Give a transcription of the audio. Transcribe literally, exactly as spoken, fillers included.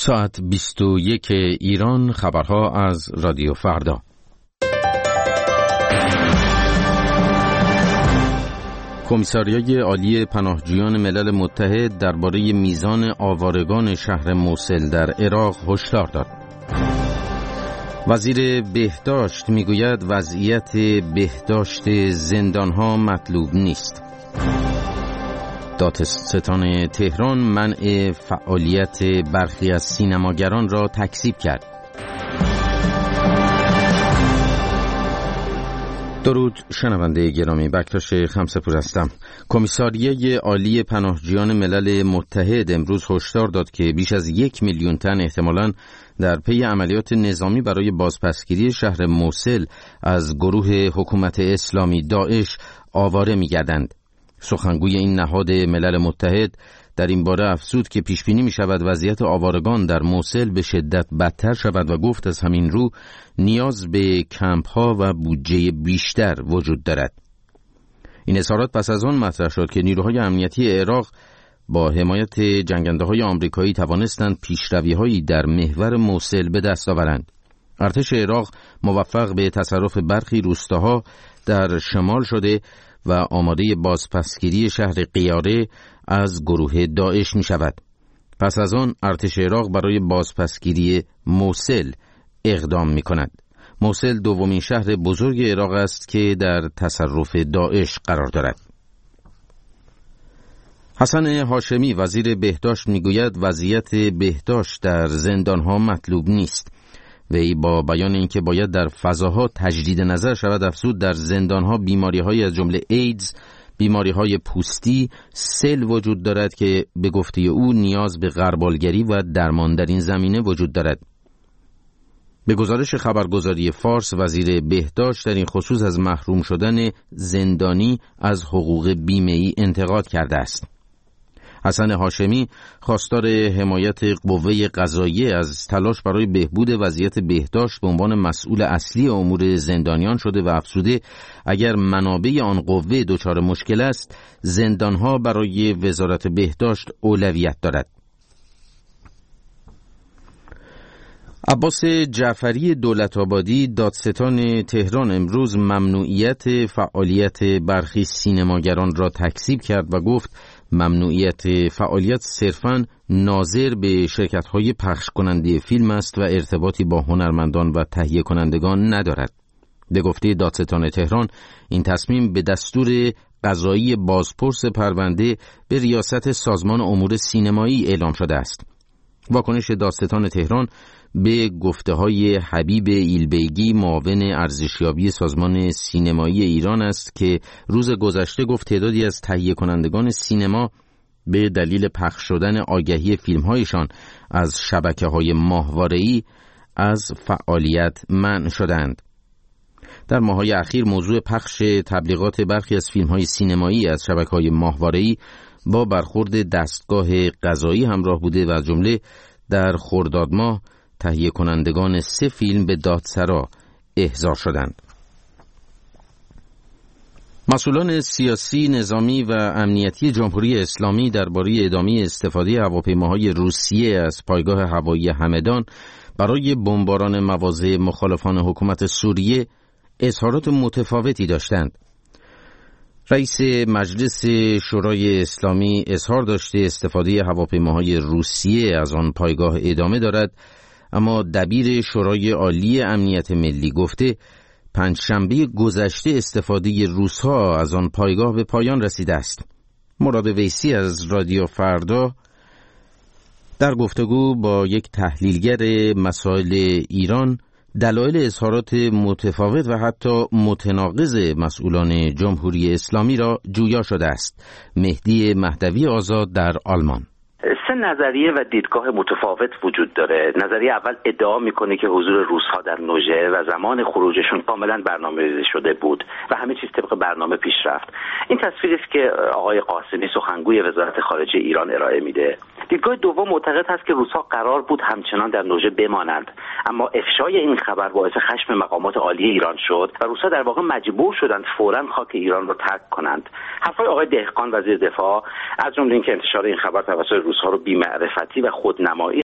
ساعت بیست و یک ایران، خبرها از رادیو فردا. کمیساریای عالی پناهجویان ملل متحد درباره میزان آوارگان شهر موصل در عراق هشدار داد. وزیر بهداشت میگوید وضعیت بهداشت زندانها مطلوب نیست. دادستان تهران منع فعالیت برخی از سینماگران را تکذیب کرد. درود شنونده گرامی، بکتاش خمسه‌پور هستم. کمیساریای عالی پناهجویان ملل متحد امروز هشدار داد که بیش از یک میلیون تن احتمالاً در پی عملیات نظامی برای بازپسگیری شهر موصل از گروه حکومت اسلامی داعش آواره می‌گردند. سخنگوی این نهاد ملل متحد در این باره افزود که پیش بینی می شود وضعیت آوارگان در موصل به شدت بدتر شود و گفت از همین رو نیاز به کمپ ها و بودجه بیشتر وجود دارد. این اظهارات پس از آن مطرح شد که نیروهای امنیتی عراق با حمایت جنگنده های آمریکایی توانستند پیشروی هایی در محور موصل به دست آورند. ارتش عراق موفق به تصرف برخی روستاها در شمال شده و آماده بازپسگیری شهر قیاره از گروه داعش می شود. پس از آن ارتش عراق برای بازپسگیری موصل اقدام می کند. موصل دومین شهر بزرگ عراق است که در تصرف داعش قرار دارد. حسن هاشمی وزیر بهداشت می گوید وضعیت بهداشت در زندانها مطلوب نیست. وی با بیان اینکه باید در فضاها تجدید نظر شود افزود در زندانها بیماری‌های از جمله ایدز، بیماری‌های پوستی، سل وجود دارد که به گفته او نیاز به غربالگری و درمان در این زمینه وجود دارد. به گزارش خبرگزاری فارس وزیر بهداشت در این خصوص از محروم شدن زندانی از حقوق بیمه‌ای انتقاد کرده است. حسن هاشمی خواستار حمایت قوه قضاییه از تلاش برای بهبود وضعیت بهداشت به عنوان مسئول اصلی امور زندانیان شده و افزوده اگر منابع آن قوه دچار مشکل است زندانها برای وزارت بهداشت اولویت دارد. عباس جعفری دولت‌آبادی دادستان تهران امروز ممنوعیت فعالیت برخی سینماگران را تکذیب کرد و گفت ممنوعیت فعالیت صرفاً ناظر به شرکت‌های پخش کننده فیلم است و ارتباطی با هنرمندان و تهیه کنندگان ندارد. به گفته دادستان تهران این تصمیم به دستور قضایی بازپرس پرونده به ریاست سازمان امور سینمایی اعلام شده است. واکنش دادستان تهران به گفته‌های حبیب ایلبیگی معاون ارزشیابی سازمان سینمایی ایران است که روز گذشته گفت تعدادی از تهیه کنندگان سینما به دلیل پخش شدن آگهی فیلم‌هایشان از شبکه‌های ماهواره‌ای از فعالیت منع شدند. در ماه‌های اخیر موضوع پخش تبلیغات برخی از فیلم‌های سینمایی از شبکه‌های ماهواره‌ای با برخورد دستگاه قضایی همراه بوده و از جمله در خرداد ماه تهیه کنندگان سه فیلم به دادسرا احضار شدند. مسئولان سیاسی، نظامی و امنیتی جمهوری اسلامی درباره ادامه استفاده هواپیماهای روسیه از پایگاه هوایی همدان برای بمباران مواضع مخالفان حکومت سوریه اظهارات متفاوتی داشتند. رئیس مجلس شورای اسلامی اظهار داشته استفاده هواپیماهای روسیه از آن پایگاه ادامه دارد، اما دبیر شورای عالی امنیت ملی گفته پنجشنبه گذشته استفاده روس‌ها از آن پایگاه به پایان رسیده است. مراد ویسی از رادیو فردا در گفتگو با یک تحلیلگر مسائل ایران دلایل اظهارات متفاوت و حتی متناقض مسئولان جمهوری اسلامی را جویا شده است. مهدی مهدوی آزاد در آلمان. سه نظریه و دیدگاه متفاوت وجود داره. نظریه اول ادعا میکنه که حضور روس‌ها در نوژه و زمان خروجشون کاملا برنامه‌ریزی شده بود و همه چیز طبق برنامه پیش رفت. این تصویری است که آقای قاسمی سخنگوی وزارت خارجه ایران ارائه میده. دیدگاه دوم معتقد است که روس‌ها قرار بود همچنان در نوژه بمانند، اما افشای این خبر باعث خشم مقامات عالی ایران شد و روس‌ها در واقع مجبور شدند فوراً خاک ایران را ترک کنند. حرفای آقای دهقان وزیر دفاع از جمله اینکه انتشار این خبر توسط روس‌ها رو بی‌معرفتی و خودنمایی